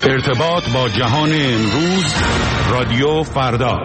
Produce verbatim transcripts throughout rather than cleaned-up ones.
ارتباط با جهان امروز، رادیو فردا.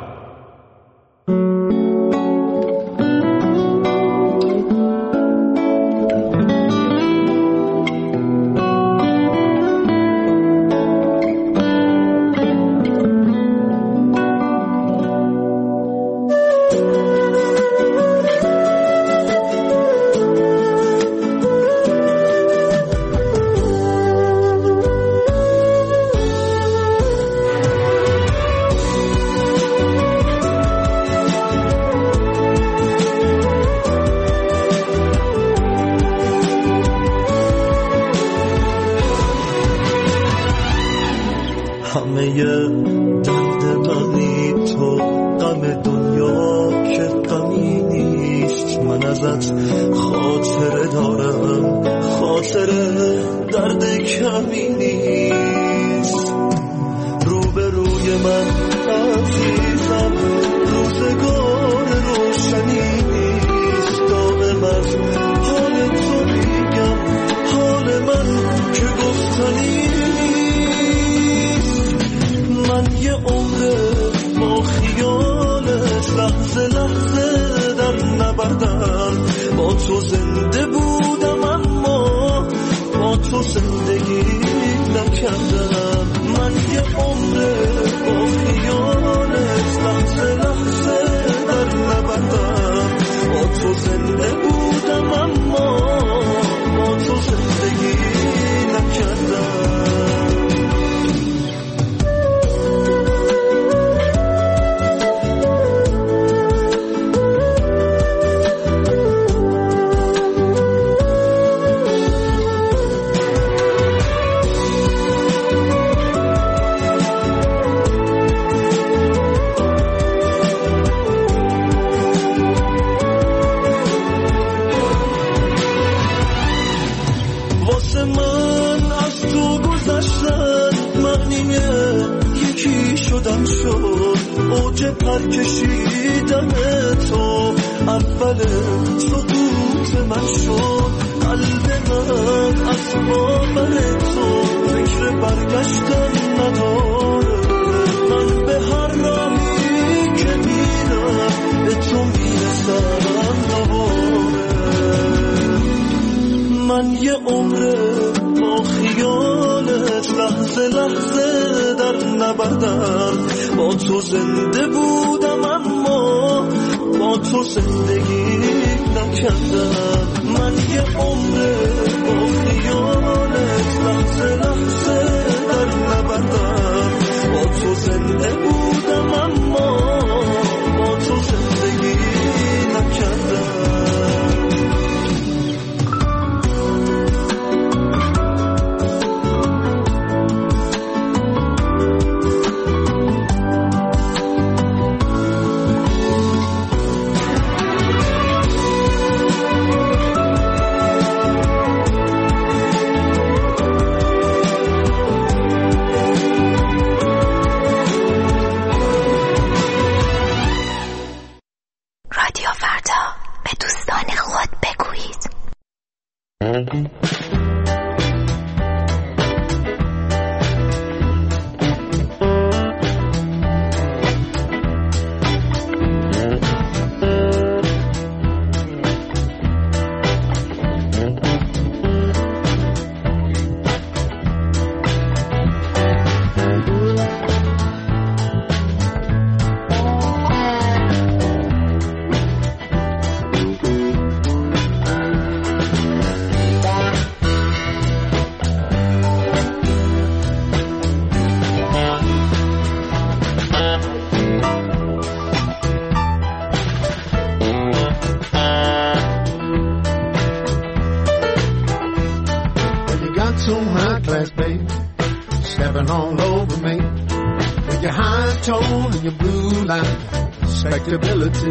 Respectability.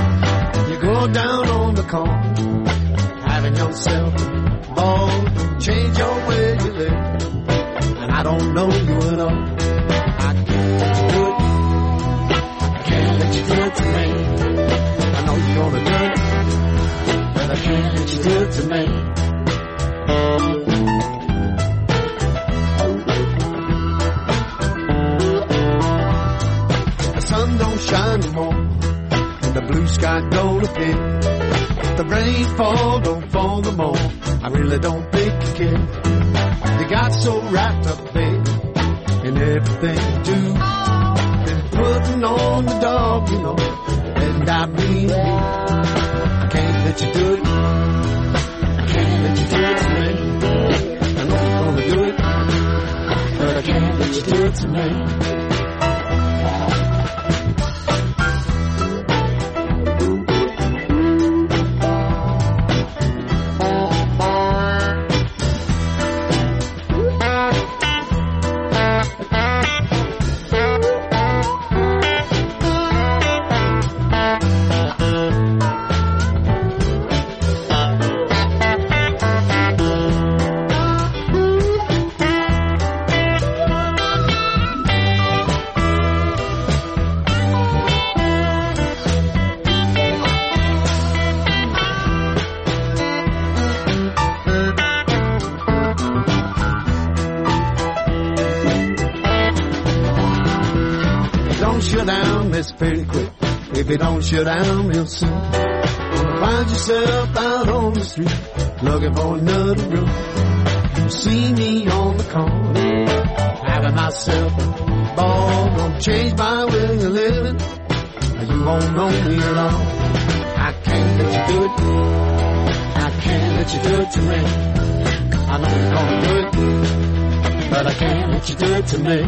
You go down on the corner, having yourself a ball, change your way you live. And I don't know you at all. I can't let you do it. I can't let you do it to me. I know you're gonna do it, but I can't let you do it to me. sky gonna pick. The rainfall don't fall no more. I really don't think you care. You got so wrapped up, babe, in everything you do. Been putting on the dog, you know, and I mean you. I can't let you do it. I can't let you do it to me. I know you're gonna do it, but I can't let you do it to me. Pretty quick. If you don't shut down real soon, gonna find yourself out on the street looking for another room. You see me on the corner having myself a ball. Gonna change my way of living. You won't know me alone. I can't let you do it. I can't let you do it to me. I know you're gonna do it, but I can't let you do it to me.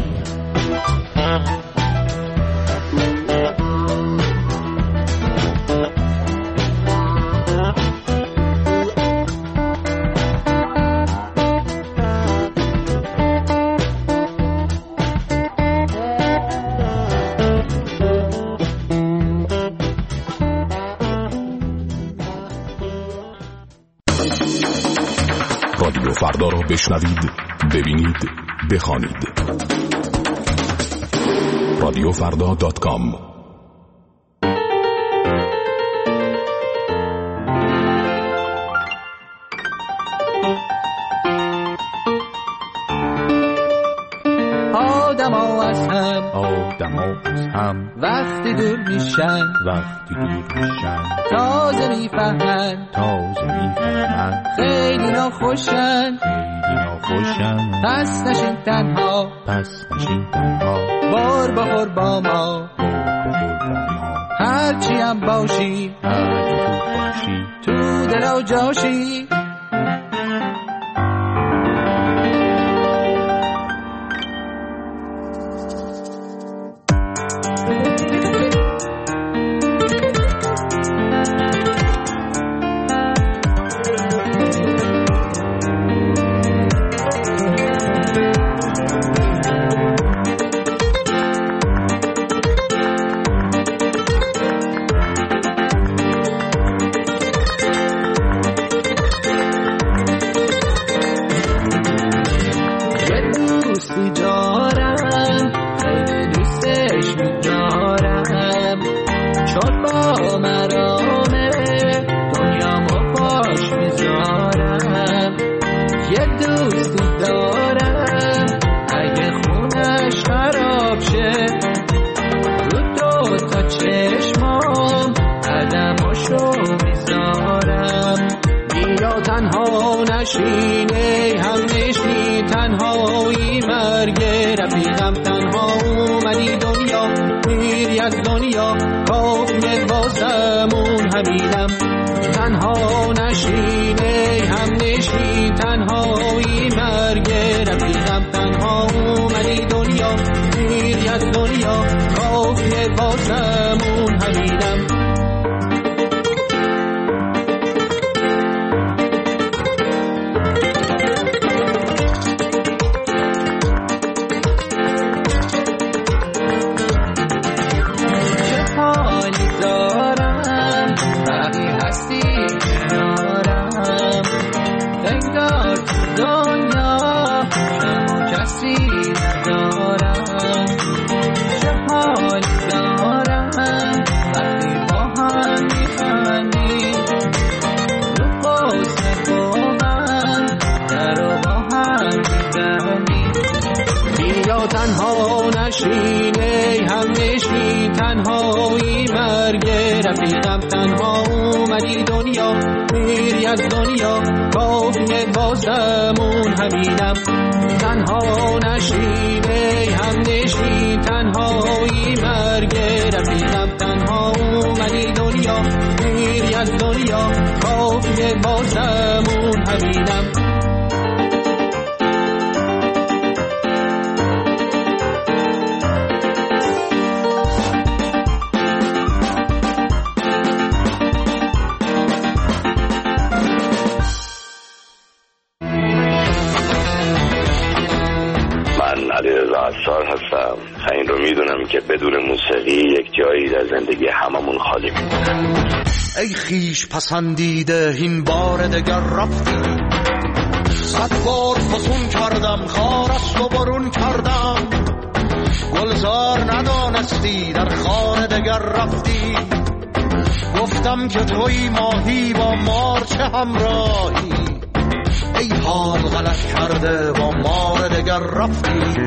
رادیو فردا را بشنوید، ببینید، بخوانید. رادیو فردا دات کام. آدما از هم آدما از هم وقتی دور میشن وقتی دور میشن تازه میفهمن تازه میفهمن خیلی ناخوشن خیلی ناخوشن. پس نشین تنها پس نشین تنها بار بخور با ما بار بخور با ما. هرچی هم باشی هرچی تو باشی تو دل و جاشی. نشینه هم نشنی تنهایی مرگ رفیقم تنها اومدی دنیا میری از دنیا کافیه واسمون همینم تنها نشینه هم نشنی تنهایی مرگ رفیقم تنها اومدی دنیا میری از دنیا کافیه واسمون همینم. تنها نشینه هم نشین تنهایی من مرگ رفیقم تنها اومدی دنیا میری از دنیا کافیه واسمون همینم تنها نشین ای هم نشین تنهایی مرگ رفیقم تنها اومدی دنیا میری از دنیا کافیه واسمون همینم عطار هستم. این رو میدونم که بدون موسیقی یک جایی در زندگی هممون خالی میمونه. ای خیش پسندیده این بار دگر رفتی صد بار فسون کردم خار است و برون کردم گلزار ندانستی در خانه دگر رفتی گفتم که توی ماهی با مار چه همراهی ای حال غلط کرده با مار دگر رفتی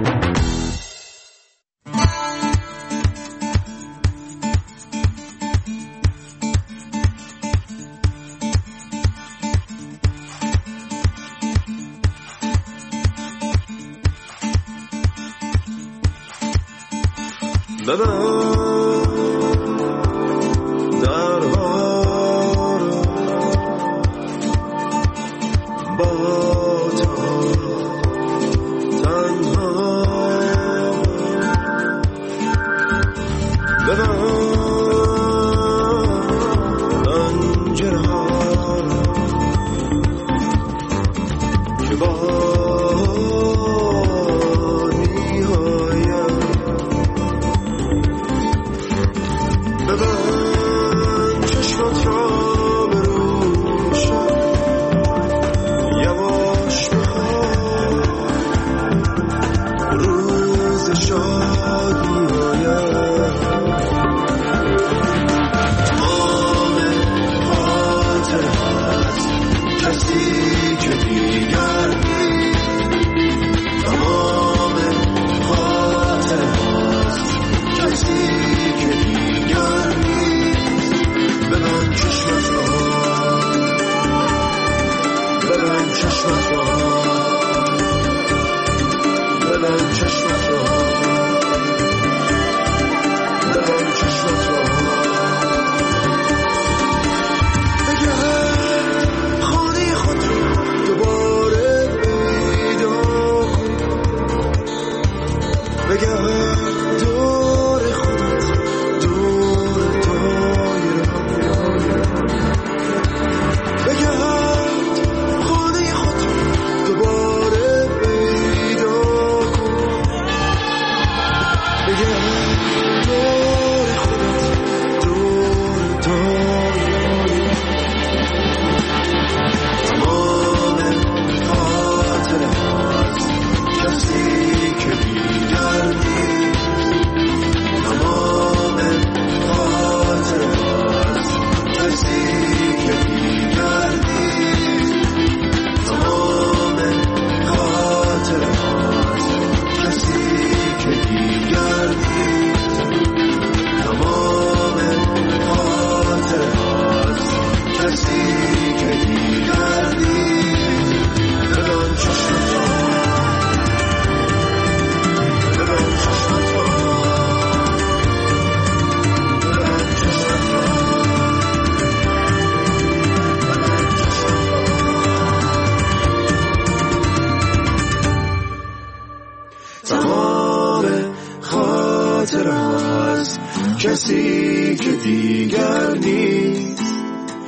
کسی که دیگر نیست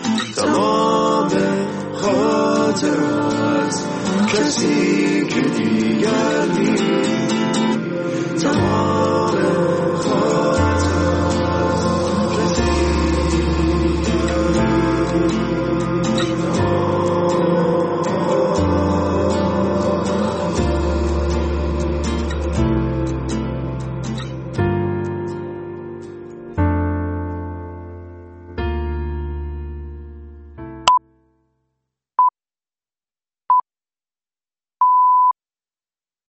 تمام خاطرات کسی که دیگر